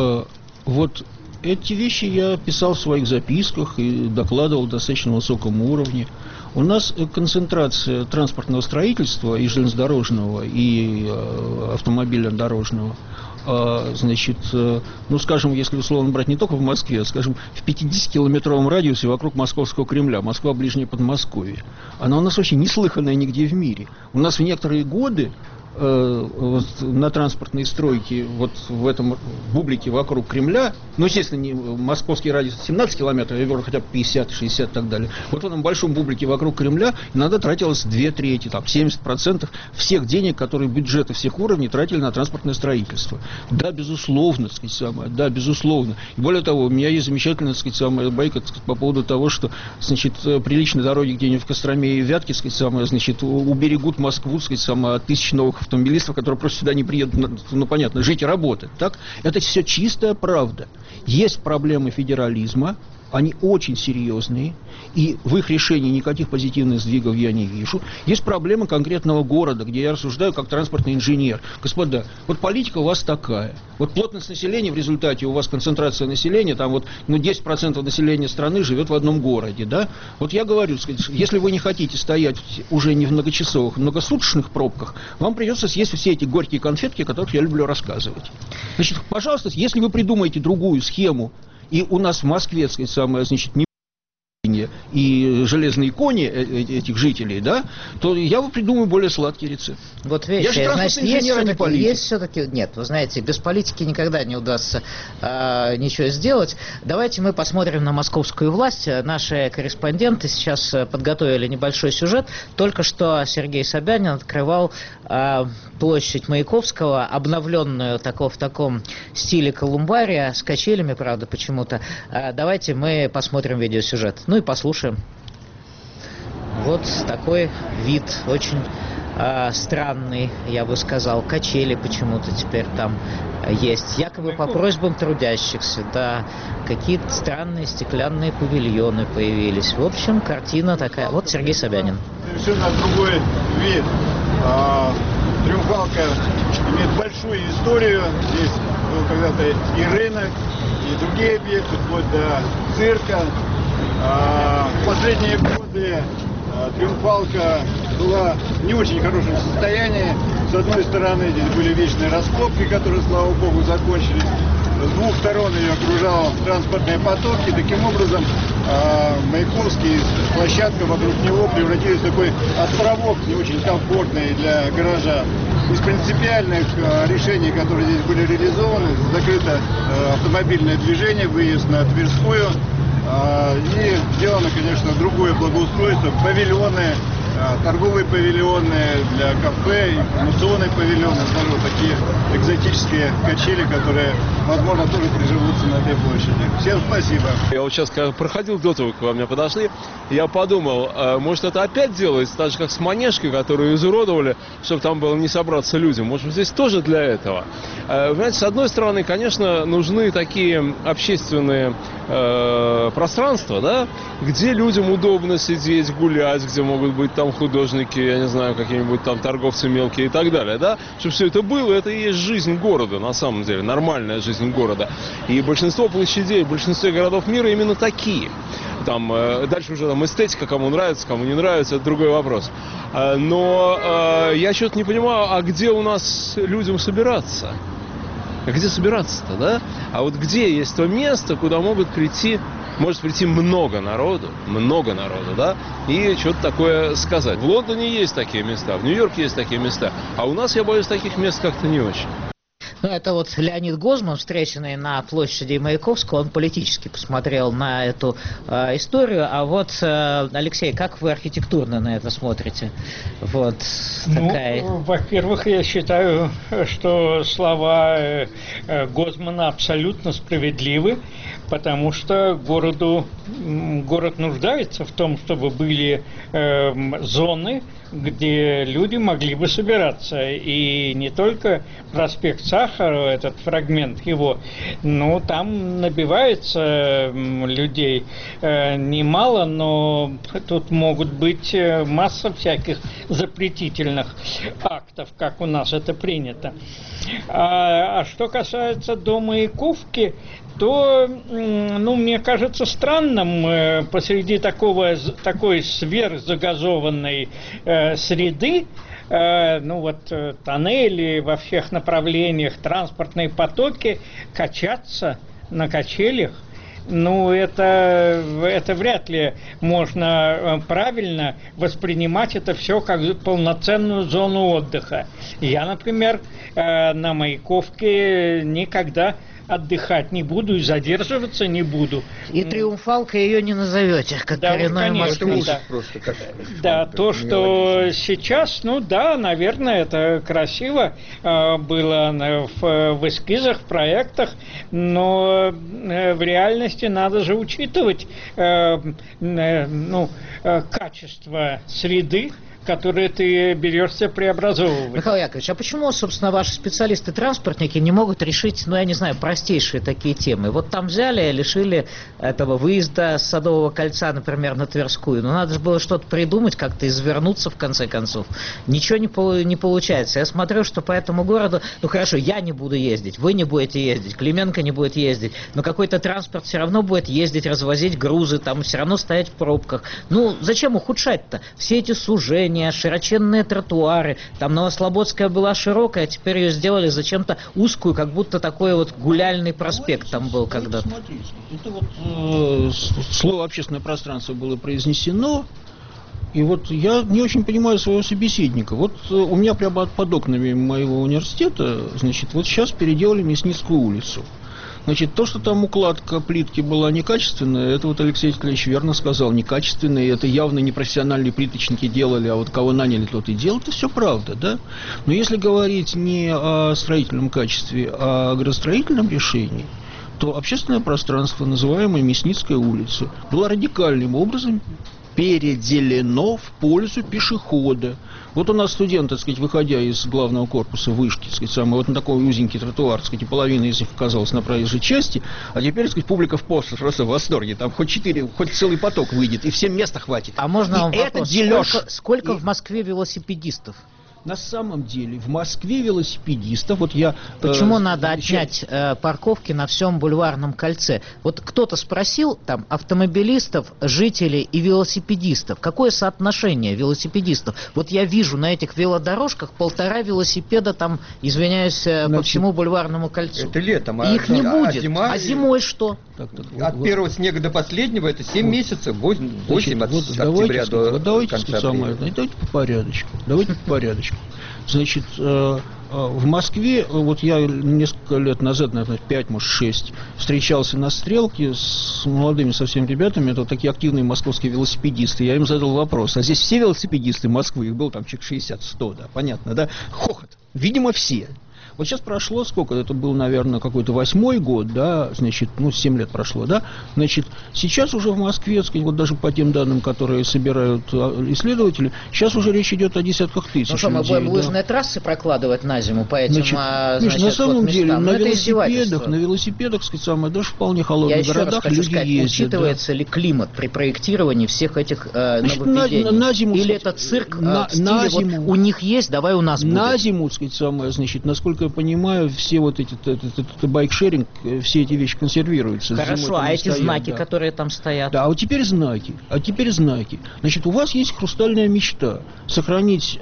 вот эти вещи я писал в своих записках и докладывал в достаточно высоком уровне. У нас концентрация транспортного строительства и железнодорожного, и автомобильно-дорожного, значит, ну, скажем, если условно брать не только в Москве, а, скажем, в 50-километровом радиусе вокруг Московского Кремля, Москва ближнее Подмосковье, она у нас вообще неслыханная нигде в мире. У нас в некоторые годы вот, на транспортной стройке, вот в этом бублике вокруг Кремля, ну, естественно, не московский радиус 17 километров, я говорю, хотя бы 50, 60 и так далее. Вот в этом большом бублике вокруг Кремля иногда тратилось 2/3, там, 70% всех денег, которые бюджеты всех уровней тратили на транспортное строительство. Да, безусловно, так сказать, самое, да, безусловно. И более того, у меня есть замечательная, так сказать, самая байка, так сказать, по поводу того, что, значит, приличные дороги где-нибудь в Костроме и Вятке, так сказать, самое, значит, уберегут Москву, так сказать, самое, от тысяч новых автомобилистов, которые просто сюда не приедут, ну, понятно, жить и работать, так? Это все чистая правда. Есть проблемы федерализма, они очень серьезные, и в их решении никаких позитивных сдвигов я не вижу. Есть проблемы конкретного города, где я рассуждаю как транспортный инженер. Господа, вот политика у вас такая. Вот плотность населения в результате, у вас концентрация населения, там вот, ну, 10% населения страны живет в одном городе, да? Вот я говорю, сказать, если вы не хотите стоять уже не в многочасовых, многосуточных пробках, вам придется съесть все эти горькие конфетки, о которых я люблю рассказывать. Значит, пожалуйста, если вы придумаете другую схему, и у нас в Москве, так сказать, самое, значит, не и железные кони этих жителей, да, то я придумаю более сладкий рецепт. Вот видите, значит, есть все-таки, нет, вы знаете, без политики никогда не удастся ничего сделать. Давайте мы посмотрим на московскую власть. Наши корреспонденты сейчас подготовили небольшой сюжет. Только что Сергей Собянин открывал площадь Маяковского, обновленную в таком стиле колумбария, с качелями, правда, почему-то. Давайте мы посмотрим видеосюжет. Ну и послушаем. Вот такой вид, очень странный, я бы сказал. Качели почему-то теперь там есть. Якобы по просьбам трудящихся, да. Какие-то странные стеклянные павильоны появились. В общем, картина такая. Вот Сергей Собянин. Совершенно другой вид. Триумфалка имеет большую историю. Здесь был когда-то и рынок, и другие объекты, вплоть до цирка. В последние годы Триумфалка была в не очень хорошем состоянии. С одной стороны, здесь были вечные раскопки, которые, слава богу, закончились. С двух сторон ее окружал транспортные потоки. Таким образом, Маяковский, площадка вокруг него превратилась в такой островок, не очень комфортный для горожан. Из принципиальных решений, которые здесь были реализованы, закрыто автомобильное движение, выезд на Тверскую. И сделано, конечно, другое благоустройство, павильоны, торговые павильоны для кафе, информационные павильоны, даже вот такие экзотические качели, которые, возможно, тоже приживутся на этой площади. Всем спасибо. Я вот сейчас, когда проходил до того, как вы ко мне подошли, я подумал, может, это опять делается, так же, как с Манежкой, которую изуродовали, чтобы там было не собраться людям. Может, здесь тоже для этого. Понимаете, с одной стороны, конечно, нужны такие общественные пространства, да, где людям удобно сидеть, гулять, где могут быть там художники, я не знаю, какие-нибудь там торговцы мелкие и так далее, да, чтобы все это было, это и есть жизнь города, на самом деле, нормальная жизнь города. И большинство площадей, в большинстве городов мира именно такие. Там, дальше уже там эстетика, кому нравится, кому не нравится, это другой вопрос. Но я что-то не понимаю, а где у нас людям собираться? А где собираться-то, да? А вот где есть то место, куда может прийти много народу, да, и что-то такое сказать. В Лондоне есть такие места, в Нью-Йорке есть такие места, а у нас, я боюсь, таких мест как-то не очень. Ну, это вот Леонид Гозман, встреченный на площади Маяковского, он политически посмотрел на эту историю. А вот, Алексей, как вы архитектурно на это смотрите? Вот такая... Ну, во-первых, я считаю, что слова Гозмана абсолютно справедливы, потому что город нуждается в том, чтобы были зоны, где люди могли бы собираться. И не только проспект Сахарова, этот фрагмент его, но там набивается людей немало, но тут могут быть масса всяких запретительных актов, как у нас это принято. А что касается до Маяковки, то, ну, мне кажется странным посреди такой сверхзагазованной среды, ну вот тоннели во всех направлениях, транспортные потоки, качаться на качелях. Ну, это вряд ли можно правильно воспринимать это все как полноценную зону отдыха. Я, например, на Маяковке никогда отдыхать не буду и задерживаться не буду. И триумфалкой ее не назовете, как да, коренной москвич. Да, просто, да, то, что сейчас, ну да, наверное, это красиво было в эскизах, в проектах, но в реальности надо же учитывать качество среды, которые ты берешься преобразовывать. Михаил Яковлевич, а почему, собственно, ваши специалисты-транспортники не могут решить, ну, я не знаю, простейшие такие темы? Вот там взяли, лишили этого выезда с Садового кольца, например, на Тверскую. Но надо же было что-то придумать, как-то извернуться, в конце концов. Ничего не получается. Я смотрю, что по этому городу, ну, хорошо, я не буду ездить, вы не будете ездить, Клименко не будет ездить, но какой-то транспорт все равно будет ездить, развозить грузы, там все равно стоять в пробках. Ну, зачем ухудшать-то? Все эти сужения, широченные тротуары. Там Новослободская была широкая, а теперь ее сделали зачем-то узкую, как будто такой вот гуляльный проспект там был когда-то. Смотрите, это вот слово «общественное пространство» было произнесено, и вот я не очень понимаю своего собеседника. Вот у меня прямо под окнами моего университета, значит, вот сейчас переделали Мясницкую улицу. Значит, то, что там укладка плитки была некачественная, это вот Алексей Николаевич верно сказал, некачественная, это явно не профессиональные плиточники делали, а вот кого наняли, тот и делал, это все правда, да? Но если говорить не о строительном качестве, а о градостроительном решении, то общественное пространство, называемое Мясницкая улица, было радикальным образом переделено в пользу пешехода. Вот у нас студент, так сказать, выходя из главного корпуса вышки, так сказать, самый, вот на такой узенький тротуар, так сказать, и половина из них оказалась на проезжей части, а теперь, так сказать, публика просто в восторге, там хоть целый поток выйдет, и всем места хватит. А можно вам вопрос, сколько в Москве велосипедистов? На самом деле в Москве велосипедистов, вот я... Почему надо отнять парковки на всем Бульварном кольце? Вот кто-то спросил, там, автомобилистов, жителей и велосипедистов, какое соотношение велосипедистов? Вот я вижу на этих велодорожках 1,5 велосипеда, там, извиняюсь, по всему Бульварному кольцу. Это летом. Их не будет. А зимой что? От первого снега до последнего это 7 месяцев, 8 от октября до конца апреля. Давайте по порядочку. Значит, В Москве, вот я несколько лет назад, наверное, 5, может, 6, встречался на Стрелке с молодыми совсем ребятами, это вот такие активные московские велосипедисты. Я им задал вопрос, а здесь все велосипедисты Москвы, их было там человек 60-100, да, понятно, да? Хохот. Видимо, все. Вот сейчас прошло сколько? Это был, наверное, какой-то 8-й год, да, значит, 7 лет прошло, да. Значит, сейчас уже в Москве, так сказать, вот даже по тем данным, которые собирают исследователи, сейчас уже речь идет о десятках тысяч. Ну что, мы будем лыжные трассы прокладывать на зиму по этим, значит, на самом деле, на велосипедах, сказать, самое, даже в вполне холодных городах люди ездят. Учитывается ли климат при проектировании всех этих нововведений? На зиму, или это цирк в стиле, вот у них есть, давай у нас будет? На зиму, сказать, самое, значит, насколько я понимаю, все вот эти байкшеринг, все эти вещи консервируются. Хорошо, а эти знаки, которые там стоят? Да, а вот теперь знаки. Значит, у вас есть хрустальная мечта сохранить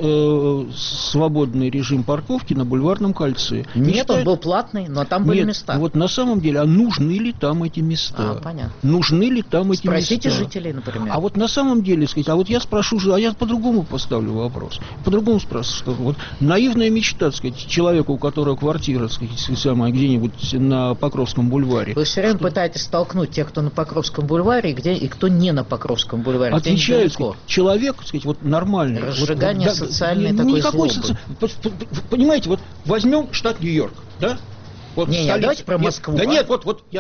свободный режим парковки на Бульварном кольце. Нет, он был платный, но там были места. Вот на самом деле, а нужны ли там эти места? Понятно. Нужны ли там эти места? Спросите жителей, например. А вот на самом деле, сказать, а вот я спрошу, а я по-другому поставлю вопрос. По-другому спрошу, что вот наивная мечта, так сказать, человека, у которого квартира, так сказать, где-нибудь на Покровском бульваре. Вы все время пытаетесь столкнуть тех, кто на Покровском бульваре, и кто не на Покровском бульваре. Отвечаю, человек, так сказать, вот нормальный. Разжигание социальной такой злобы. Понимаете, вот возьмем штат Нью-Йорк, да? Вот давайте про Москву. Да нет, вот я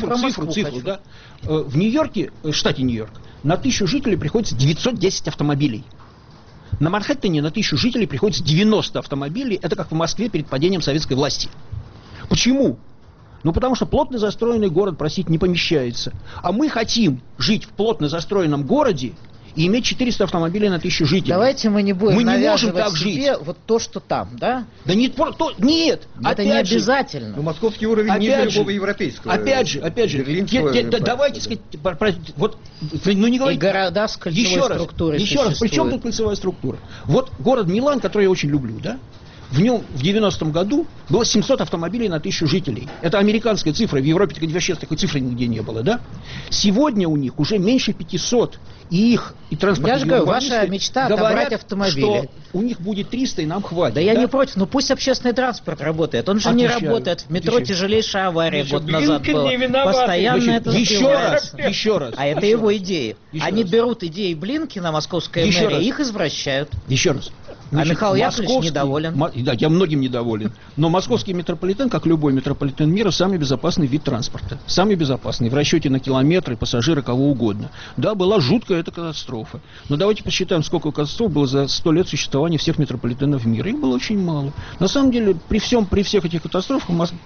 цифру, да. В Нью-Йорке, в штате Нью-Йорк, на 1000 жителей приходится 910 автомобилей. На Манхэттене на 1000 жителей приходится 90 автомобилей. Это как в Москве перед падением советской власти. Почему? Ну, потому что плотно застроенный город, простите, не помещается. А мы хотим жить в плотно застроенном городе и иметь 400 автомобилей на 1000 жителей. Давайте мы не будем навязывать так себе жить. Вот то, что там, да? Да нет, нет. Это не обязательно. Но московский уровень ниже любого европейского. Опять же, давайте сказать, вот, ну не говорите. И города с кольцевой структурой. Еще раз, при чем тут кольцевая структура? Вот город Милан, который я очень люблю, да? В нем в 90-м году было 700 автомобилей на 1000 жителей. Это американская цифра. В Европе вообще такой цифры нигде не было, да? Сегодня у них уже меньше 500. И транспортные. Я же говорю, ваша мечта отобрать автомобили. Что у них будет 300 и нам хватит. Да я не против, но пусть общественный транспорт работает. Он же не работает. В метро тяжелейшая авария год назад была. Постоянно это еще раз. А это его идеи. Они берут идеи Блинкина, московская мэрия, их извращают. Еще раз. А Михаил Яковлевич недоволен. Да, я многим недоволен. Но московский метрополитен, как любой метрополитен мира, самый безопасный вид транспорта. Самый безопасный. В расчете на километры, пассажиры, кого угодно. Да, была жуткая эта катастрофа. Но давайте посчитаем, сколько катастроф было за 100 лет существования всех метрополитенов мира. Их было очень мало. На самом деле, при всех этих катастрофах,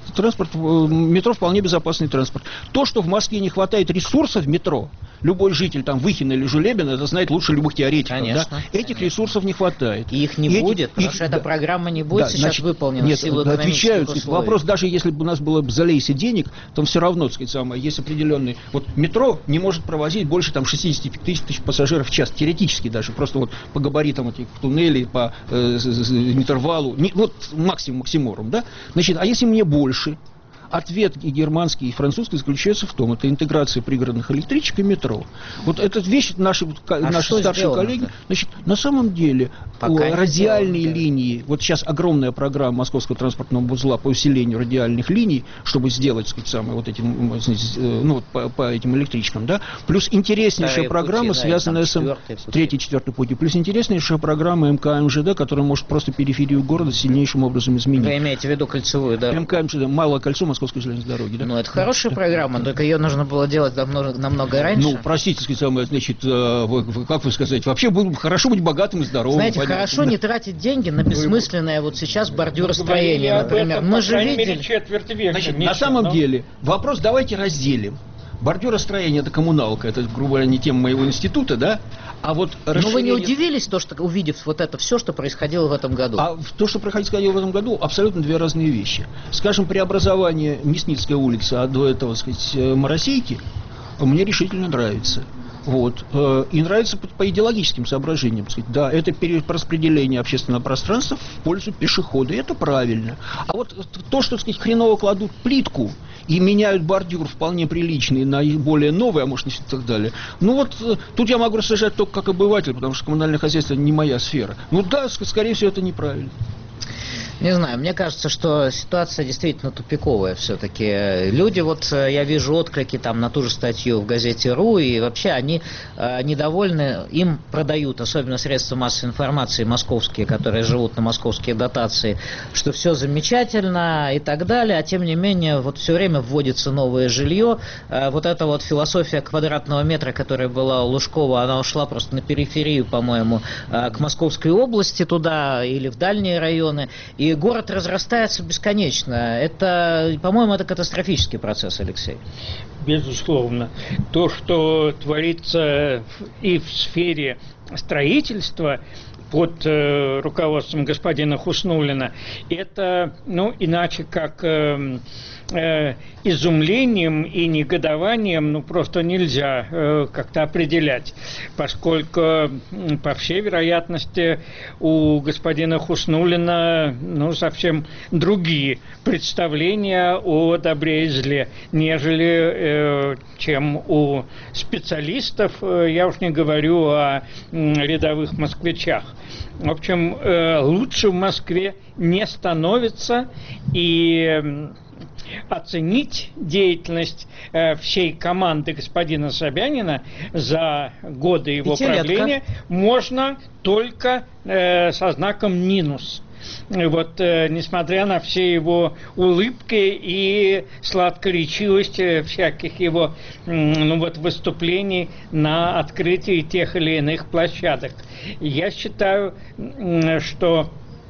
метро вполне безопасный транспорт. То, что в Москве не хватает ресурсов в метро, любой житель там Выхина или Жулебина это знает лучше любых теоретиков. Конечно, да? Этих ресурсов не хватает. И их не будет, потому что эта программа не будет сейчас выполнена в силу экономических условий. Вопрос, даже если бы у нас было залейся денег, то все равно, так сказать, есть определенный... Вот метро не может провозить больше там 65 тысяч пассажиров в час, теоретически даже, просто вот по габаритам этих туннелей, по интервалу, вот максимум, да? Значит, а если мне больше... Ответ и германский, и французский заключается в том, это интеграция пригородных электричек и метро. Вот эта вещь наши старшие коллеги. Значит, на самом деле радиальные линии, вот сейчас огромная программа Московского транспортного узла по усилению радиальных линий, чтобы сделать, так сказать, вот этим, ну, по этим электричкам, да, плюс интереснейшая программа, связанная с третий, четвертый пути, плюс интереснейшая программа МКМЖД, которая может просто периферию города сильнейшим образом изменить. Вы имеете в виду кольцевую, да? МКМЖД, малое кольцо Московской железной дороги, да? Ну, это хорошая программа, только ее нужно было делать намного раньше. Ну, простите, значит, как вы сказать, вообще хорошо быть богатым и здоровым. Знаете, хорошо не тратить деньги на бессмысленное вот сейчас бордюростроение, например. Мы же видели... Значит, на самом деле, вопрос давайте разделим. Бордюростроение — это коммуналка, это, грубо говоря, не тема моего института, да? А вот расширение... Но вы не удивились, увидев вот это все, что происходило в этом году? А то, что происходило в этом году, абсолютно две разные вещи. Скажем, преобразование Мясницкой улицы, а до этого, так сказать, Моросейки, мне решительно нравится. Вот. И нравится по идеологическим соображениям. Сказать, да, это перераспределение общественного пространства в пользу пешехода, и это правильно. А вот то, что, так сказать, хреново кладут плитку и меняют бордюр вполне приличный на более новый, а может и так далее. Ну вот, тут я могу рассуждать только как обыватель, потому что коммунальное хозяйство не моя сфера. Ну да, скорее всего, это неправильно. Не знаю, мне кажется, что ситуация действительно тупиковая все-таки. Люди, вот я вижу отклики там на ту же статью в газете «РУ», и вообще они недовольны, им продают, особенно средства массовой информации московские, которые живут на московские дотации, что все замечательно и так далее, а тем не менее вот все время вводится новое жилье. Вот эта вот философия квадратного метра, которая была у Лужкова, она ушла просто на периферию, по-моему, к Московской области туда или в дальние районы. И город разрастается бесконечно. Это, по-моему, это катастрофический процесс, Алексей. Безусловно. То, что творится и в сфере строительства под руководством господина Хуснуллина, это, иначе как изумлением и негодованием, просто нельзя как-то определять, поскольку, по всей вероятности, у господина Хуснуллина, совсем другие представления о добре и зле, нежели чем у специалистов, я уж не говорю о рядовых москвичах. В общем, лучше в Москве не становится, и оценить деятельность всей команды господина Собянина за годы его правления можно только со знаком минус. Вот, несмотря на все его улыбки и сладкоречивость всяких его выступлений на открытии тех или иных площадок. Я считаю, что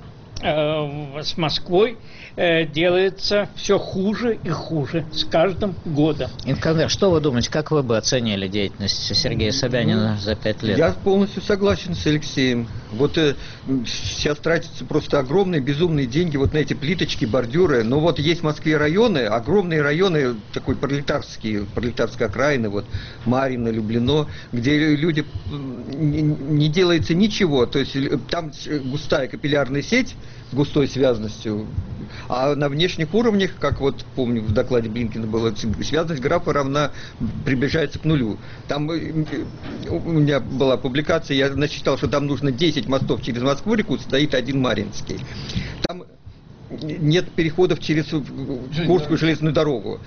с Москвой делается все хуже и хуже с каждым годом. Инкандер, что вы думаете, как вы бы оценили деятельность Сергея Собянина за 5 лет? Я полностью согласен с Алексеем. Вот сейчас тратятся просто огромные, безумные деньги вот на эти плиточки, бордюры. Но вот есть в Москве районы, огромные районы, такой пролетарские окраины, вот Марьино, Люблино, где люди не делается ничего. То есть там густая капиллярная сеть с густой связностью. А на внешних уровнях, как вот помню в докладе Блинкина было, связность графа приближается к нулю. Там у меня была публикация, я насчитал, что там нужно 10 мостов через Москву-реку, стоит один Марьинский. Там нет переходов через Курскую железную дорогу.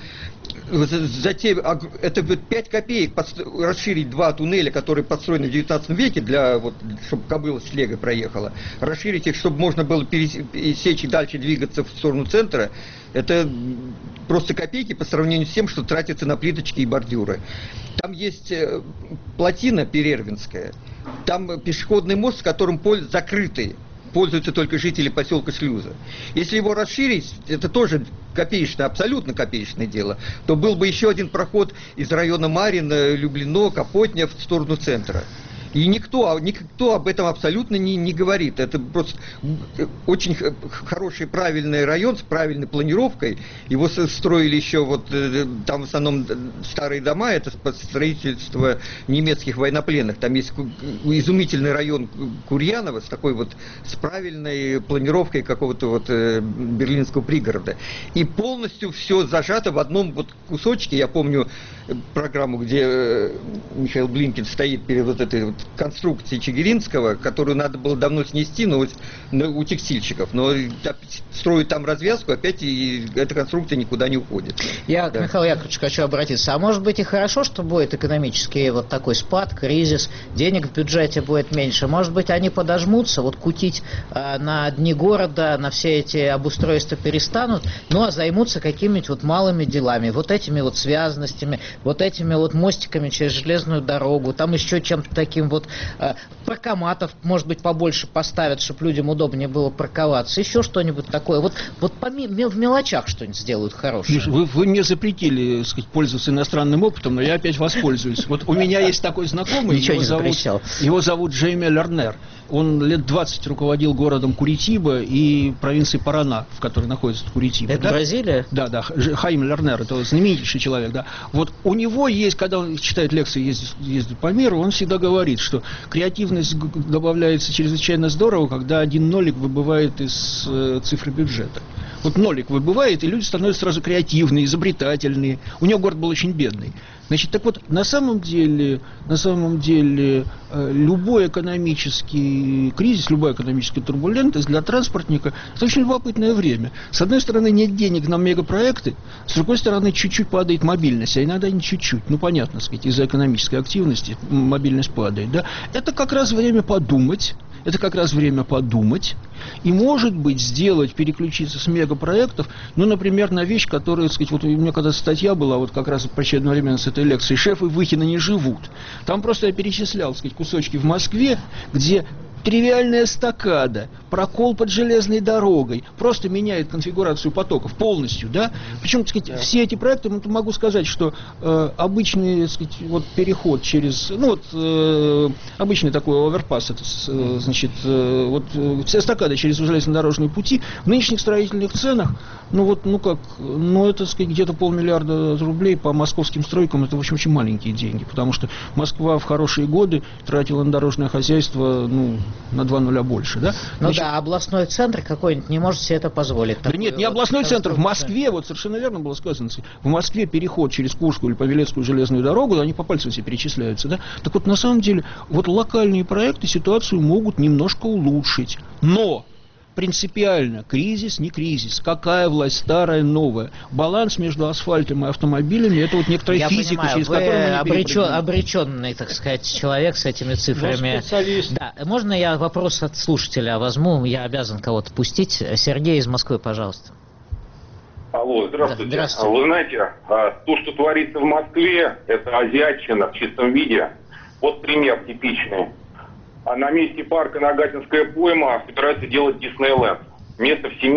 Затем, это 5 копеек расширить 2 туннеля, которые построены в 19 веке, чтобы кобыла с лего проехала, расширить их, чтобы можно было пересечь и дальше двигаться в сторону центра, это просто копейки по сравнению с тем, что тратится на плиточки и бордюры. Там есть плотина Перервинская, там пешеходный мост, с которым закрытый. Пользуются только жители поселка Шлюза. Если его расширить, это тоже копеечное, абсолютно копеечное дело, то был бы еще один проход из района Марьино, Люблино, Капотня в сторону центра. И никто об этом абсолютно не говорит. Это просто очень хороший, правильный район с правильной планировкой. Его строили еще там в основном старые дома, это строительство немецких военнопленных. Там есть изумительный район Курьянова с правильной планировкой какого-то берлинского пригорода. И полностью все зажато в одном кусочке. Я помню программу, где Михаил Блинкин стоит перед этой конструкцией Чигиринского, которую надо было давно снести, но у текстильщиков. Но строят там развязку, опять и эта конструкция никуда не уходит. Я к Михаилу Яковлевичу хочу обратиться. А может быть и хорошо, что будет экономический такой спад, кризис, денег в бюджете будет меньше. Может быть они подожмутся, кутить на дни города, на все эти обустройства перестанут, а займутся какими-нибудь малыми делами, этими связанностями, этими мостиками через железную дорогу, там еще чем-то таким паркоматов, может быть, побольше поставят, чтобы людям удобнее было парковаться, еще что-нибудь такое. В мелочах что-нибудь сделают хорошее. Вы мне запретили, пользоваться иностранным опытом, но я опять воспользуюсь. У меня есть такой знакомый, его зовут Джейми Лернер. Он лет 20 руководил городом Куритиба и провинцией Парана, в которой находится Куритиба. Это Бразилия? Да, Хаим Лернер, это знаменитейший человек, да. У него есть, когда он читает лекции, ездит по миру, он всегда говорит, что креативность добавляется чрезвычайно здорово, когда один нолик выбывает из цифры бюджета. Вот нолик выбывает, и люди становятся сразу креативные, изобретательные. У него город был очень бедный. Значит, так вот, на самом деле, любой экономический кризис, любая экономическая турбулентность для транспортника – это очень любопытное время. С одной стороны, нет денег на мегапроекты, с другой стороны, чуть-чуть падает мобильность, а иногда не чуть-чуть, ну, понятно, сказать, из-за экономической активности мобильность падает, да. Это как раз время подумать. И, может быть, переключиться с мегапроектов, ну, например, на вещь, которая, так сказать, вот у меня когда статья была, вот как раз почти одновременно с этой лекцией, «Шефы Выхина не живут». Там просто я перечислял, так сказать, кусочки в Москве, где тривиальная эстакада, прокол под железной дорогой, просто меняет конфигурацию потоков полностью, да. Причем, так сказать, все эти проекты, могу сказать, что обычный, так сказать, вот переход через, обычный такой оверпасс, это, значит, вся эстакада через железнодорожные пути в нынешних строительных ценах, это, так сказать, где-то 500 миллиарда рублей по московским стройкам, это, в общем, очень маленькие деньги, потому что Москва в хорошие годы тратила на дорожное хозяйство, на 2 нуля больше, да? Областной центр какой-нибудь не может себе это позволить. Да нет, не областной центр. В Москве, вот совершенно верно было сказано, в Москве переход через Курскую или Павелецкую железную дорогу, они по пальцам все перечисляются, да? Так вот, на самом деле, вот локальные проекты ситуацию могут немножко улучшить. Но принципиально, кризис, не кризис, какая власть, старая, новая. Баланс между асфальтом и автомобилями, это вот некоторая физика, через которую мы не обреченный, так сказать, человек с этими цифрами. Да. Можно я вопрос от слушателя возьму? Я обязан кого-то пустить. Сергей из Москвы, пожалуйста. Алло, здравствуйте. Да, здравствуйте. Вы знаете, то, что творится в Москве, это азиатчина в чистом виде. Вот пример типичный. А на месте парка Нагатинская пойма собираются делать Диснейленд. Место в 7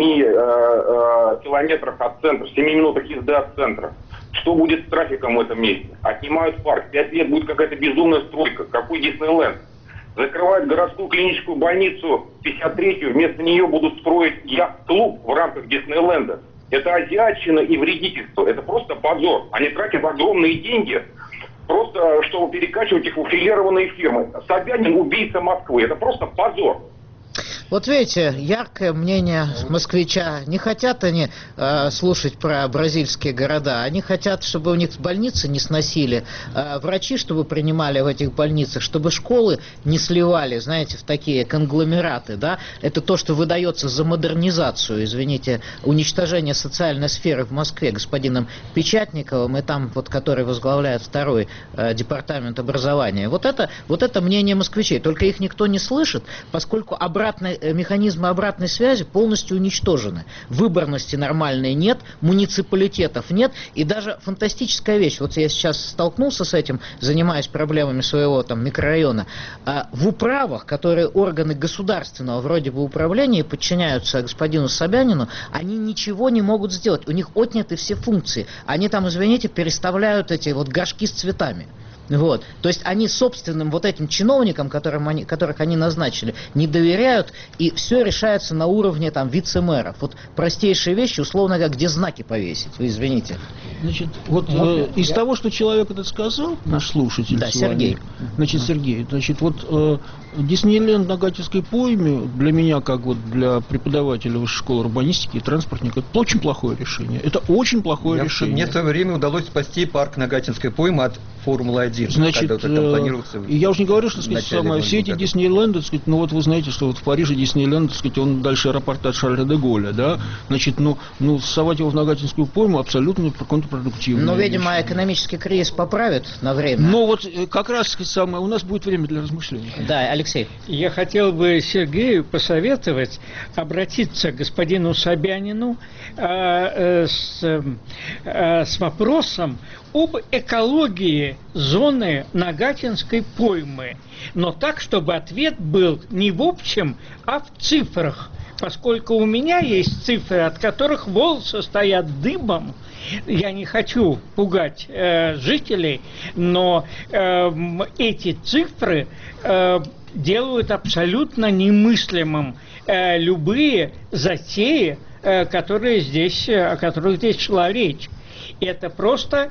километрах от центра, в 7 минутах езды от центра. Что будет с трафиком в этом месте? Отнимают парк. 5 лет будет какая-то безумная стройка. Какой Диснейленд? Закрывают городскую клиническую больницу 53-ю. Вместо нее будут строить яхт-клуб в рамках Диснейленда. Это азиатчина и вредительство. Это просто позор. Они тратят огромные деньги, просто чтобы перекачивать их в филированные фирмы. Собянин — убийца Москвы. Это просто позор. Вот видите, яркое мнение москвича. Не хотят они слушать про бразильские города. Они хотят, чтобы у них больницы не сносили, врачи, чтобы принимали в этих больницах, чтобы школы не сливали, знаете, в такие конгломераты. Да? Это то, что выдается за модернизацию, извините, уничтожение социальной сферы в Москве господином Печатниковым, и там, вот, который возглавляет второй департамент образования. Вот это мнение москвичей. Только их никто не слышит, поскольку механизмы обратной связи полностью уничтожены. Выборности нормальной нет, муниципалитетов нет, и даже фантастическая вещь. Вот я сейчас столкнулся с этим, занимаясь проблемами своего микрорайона. В управах, которые органы государственного вроде бы управления подчиняются господину Собянину, они ничего не могут сделать. У них отняты все функции. Они там, извините, переставляют эти вот горшки с цветами. Вот. То есть они собственным вот этим чиновникам, которых они назначили, не доверяют, и все решается на уровне вице-мэров. Вот простейшие вещи, условно говоря, где знаки повесить, вы извините. Значит, вот из того, что человек этот сказал, наш слушатель, да, Сергей. Сергей, Диснейленд на Нагатинской пойме для меня, как вот для преподавателя высшей школы урбанистики и транспортника, это очень плохое решение. Это очень плохое решение. Мне в свое время удалось спасти парк Нагатинской поймы от Формулы-1. Значит, я уже не говорю, что все эти Диснейленды, вы знаете, что вот в Париже Диснейленд, он дальше аэропорта Шарля де Голля, да, значит, совать его в Нагатинскую пойму абсолютно контрпродуктивно. Но, видимо, экономический кризис поправит на время. Но вот как раз у нас будет время для размышлений. Да, Алексей. Я хотел бы Сергею посоветовать обратиться к господину Собянину с вопросом об экологии зоны Нагатинской поймы. Но так, чтобы ответ был не в общем, а в цифрах. Поскольку у меня есть цифры, от которых волосы стоят дыбом, я не хочу пугать жителей, но эти цифры делают абсолютно немыслимым любые затеи, о которых здесь шла речь. Это просто,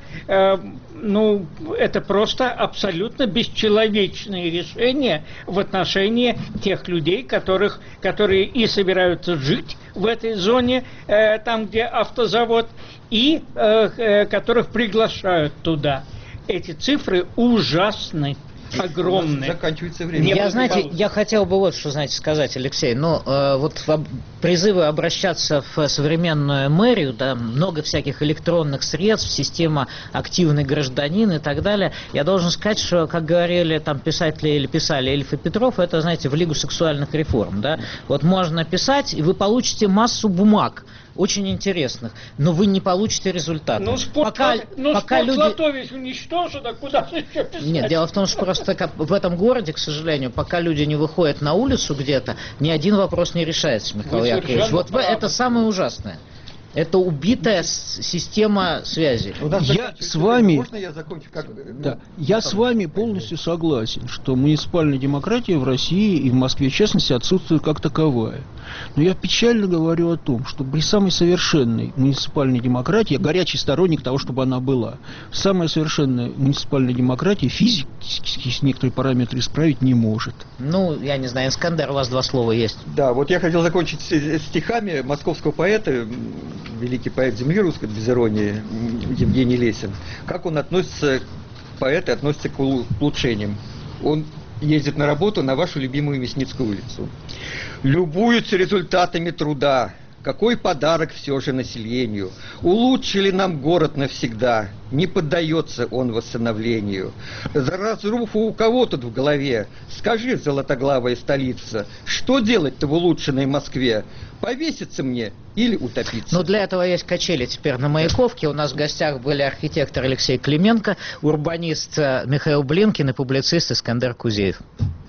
это просто абсолютно бесчеловечные решения в отношении тех людей, которые и собираются жить в этой зоне, там, где автозавод, и которых приглашают туда. Эти цифры ужасны. Огромные. Заканчивается время. Я хотел бы вот что, сказать, Алексей. Вот призывы обращаться в современную мэрию, да, много всяких электронных средств, система «Активный гражданин» и так далее. Я должен сказать, что, как говорили там писатели или писали Эльф и Петров, это, знаете, в Лигу сексуальных реформ, да. Вот можно писать, и вы получите массу бумаг, очень интересных, но вы не получите результата. Пока люди... весь уничтожен, а куда же еще писать? Нет, дело в том, что просто в этом городе, к сожалению, пока люди не выходят на улицу где-то, ни один вопрос не решается, Михаил Яковлевич. Вот это самое ужасное. Это убитая система связи. Я с вами, можно я закончу? Я с вами полностью согласен, что муниципальная демократия в России и в Москве, в частности, отсутствует как таковая. Но я печально говорю о том, что при самой совершенной муниципальной демократии, я горячий сторонник того, чтобы она была, самая совершенная муниципальная демократия физически некоторые параметры исправить не может. Я не знаю, Искандер, у вас два слова есть. Да, вот я хотел закончить стихами московского поэта, великий поэт земли русской, без иронии, Евгений Лесин. Как он относится, поэты относятся к улучшениям. Он ездит на работу на вашу любимую Мясницкую улицу. Любуются результатами труда. Какой подарок все же населению. Улучшили нам город навсегда. Не поддается он восстановлению. За разруху у кого тут в голове? Скажи, золотоглавая столица, что делать-то в улучшенной Москве? Повеситься мне или утопиться? Для этого есть качели теперь на Маяковке. У нас в гостях были архитектор Алексей Клименко, урбанист Михаил Блинкин и публицист Искандер Кузеев.